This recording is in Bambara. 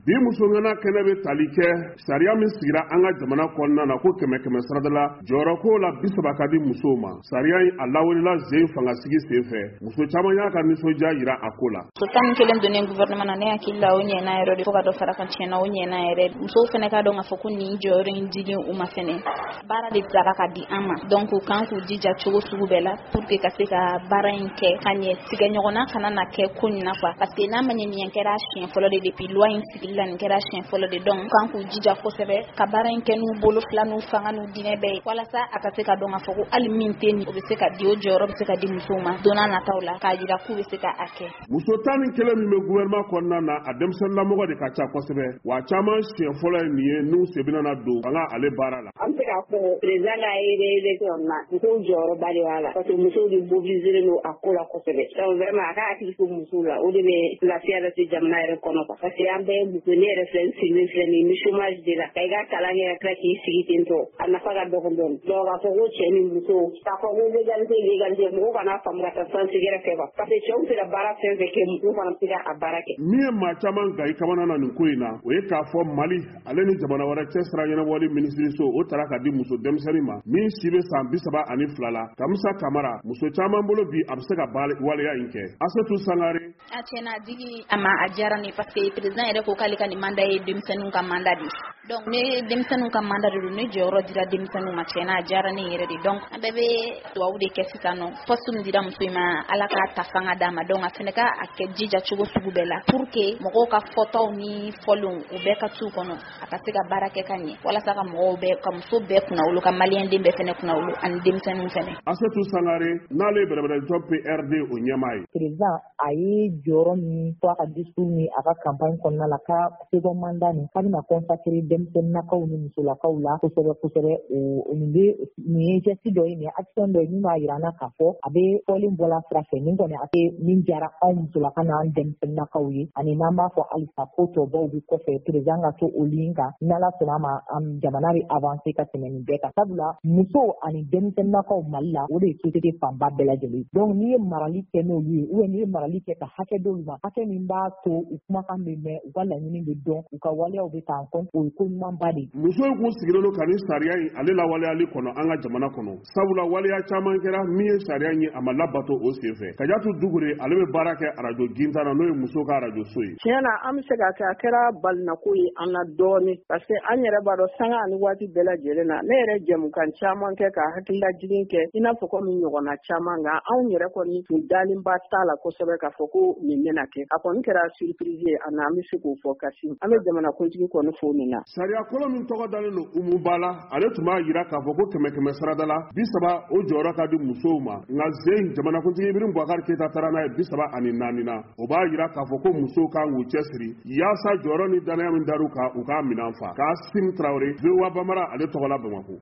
bi muso ngana kene be talike sariya min sigira an ka jamana kɔnɔna na ko kɛmɛ saradala jɔyɔrɔ ko la bisaba ka di muso ma sariya in a lawalila zen fanga sigi senfɛ muso caman y'a ka nisɔndiya yira a ko la so tan kelen donnen gouvernement na ne hakili la o ɲɛna yɛrɛ de fo ka dɔ fara kan tiɲɛna o ɲɛna yɛrɛ musow fɛnɛ ka dɔn k'a fɔ ko nin jɔyɔrɔ in dilen u ma fɛnɛ baara de tila ka di an ma donc u kan k'u jija cogo sugu bɛɛ la pour que ka se ka baara in kɛ ka ɲɛ tigɛ ɲɔgɔnna kana na kɛ ko nin na quoi parce que n'a ma ɲɛ nin kɛra siɲɛ fɔlɔ de depuis loi in sigili la nin kɛra siɲɛ fɔlɔ de donc kan k'u jija kosɛbɛ ka baara in kɛ n'u bolo fila n'u fanga n'u dinɛ bɛɛ ye walasa a ka se ka dɔn k'a fɔ ko hali min tɛ nin o bɛ se ka di o jɔyɔrɔ bɛ se ka di musow ma don n'a nataw la k'a jira k'u bɛ se ka a kɛ. muso 11 min bɛ gouvernement kɔnɔna na a denmisɛnninlamɔgɔ de ka ca kosɛbɛ wa caman siɲɛ fɔlɔ ye nin ye n'u sebina na don fanga ale baara la. an bɛ se k'a fɔ président ka élection na musow jɔyɔrɔba de b'a la parce que musow de mobiliseren don a ko la kosɛbɛ donc vraiment a ka hakili to musow la o de bɛ lafiya lase jamana yɛrɛ kɔnɔ quoi parce que an bɛɛ muso ne yɛrɛ filɛ n sigilen filɛ nin ni chômage de la ka i ka kalan kɛ ka tila k'i sigi ten tɔ a nafa ka dɔgɔ dɔɔni donc k'a fɔ ko cɛ ni muso k'a fɔ ko légalité mɔgɔw kana faamu ka taa sansi gɛrɛ fɛ quoi parce que cɛw bɛ se ka baara fɛn fɛn kɛ musow fana bɛ se ka a baara kɛ. min ye maa caman ga i kamana na nin ko in na o ye k'a fɔ mali ale ni jamana wɛrɛ cɛ sira ɲɛnabɔli minisiriso o taara ka di muso denmisɛnnin ma min si bɛ san 32 la kamisa kamara muso caman bolo bi a bɛ se ka waleya in kɛ Asetu Sangare. a tiɲɛna digi a ma a diyara ne parce que président yɛrɛ ko k'ale ka nin mandat ye denmisɛnninw ka mandat de donc ne denmisɛnninw ka mandat de don ne jɔyɔrɔ dira denmisɛnninw ma tiɲɛna a diyara ne yɛrɛ de donc an bɛɛ bɛ duwawu de kɛ sisan nɔ poste min dira muso in ma ala k'a ta fanga d'a ma donc a fɛnɛ ka a kɛ jija cogo sugu bɛɛ la pour que mɔgɔw ka fɔtaw ni fɔlenw u bɛɛ ka t'u kɔnɔ a ka se ka baara kɛ ka ɲɛ walasa ka mɔgɔw bɛɛ ka muso bɛɛ kunna wolo ka maliyɛnden bɛɛ fɛnɛ kunna wolo ani denmisɛnninw fɛnɛ. Asetu Sangare n'ale ye bɛrɛbɛrɛjɔ PRD o ɲɛmaa ye. président a ye jɔyɔrɔ min fɔ a ka discours ni a ka campagne kɔnɔna la ka second mandat nin k'a bɛna consacrer denmisɛnninnakaw ni musolakaw la kosɛbɛ nin ye geste dɔ ye nin ye action dɔ ye min b'a yira an na k'a fɔ a bɛ fɔlen bɔla sira fɛ nin kɔni a tɛ min diyara anw musolaka n'an denmisɛnninnakaw ye ani n'an b'a fɔ halisa ko tɔbaw bɛ kɔfɛ président ka to o ligne kan n'ala sɔnna a ma jamana bɛ avancer ka tɛmɛ nin bɛɛ kan sabula musow ani denmisɛnninnakaw Mali la o de ye société fanba bɛɛ lajɛlen donc n'i ye marali kɛ n'olu ye ou bien n'i ye marali kɛ ka hakɛ d'olu ma hakɛ min b'a to u kumakan bɛ mɛn u ka laɲini bɛ dɔn u ka waleyaw bɛ ta en compte o ye ko ɲumanba de ye. musow kun sigilen don ka nin sariya in ale lawaleyali kɔnɔ an ka jamana kɔnɔ sabula waleya caman kɛra min ye sariya in ye a ma labato o senfɛ Kajatu Dugure ale bɛ baara kɛ arajo Ginta na n'o ye muso ka arajo so ye. tiɲɛ na an bɛ se ka kɛ a kɛra balinako ye an na dɔɔni parce que an yɛrɛ b'a dɔn sanga ani waati bɛɛ lajɛlen na ne yɛrɛ jɛmukan caman kɛ ka hakililajigin kɛ i n'a fɔ komi ɲɔgɔnna caman nka anw yɛrɛ kɔni tun dalenba t'a la kosɛbɛ k'a fɔ ko nin bɛna kɛ a kɔni kɛra surprise ye an bɛ se k'o fɔ kasi an bɛ jamanakuntigi kɔni fo nin na. sariya kɔlɔ min tɔgɔ dalen don Umu Bala ale tun b'a jira k'a fɔ ko kɛmɛ saradala 30 o jɔyɔrɔ ka di musow ma nka zen jamanakuntigi Ibrim Boubacar Keita taara n'a ye 34 na o b'a jira k'a fɔ ko musow kan k'u cɛsiri yaasa jɔyɔrɔ ni danaya min dar'u kan u k'a minɛn fa Kassim Traoré VOA Bambara ale tɔgɔ la Bamakɔ.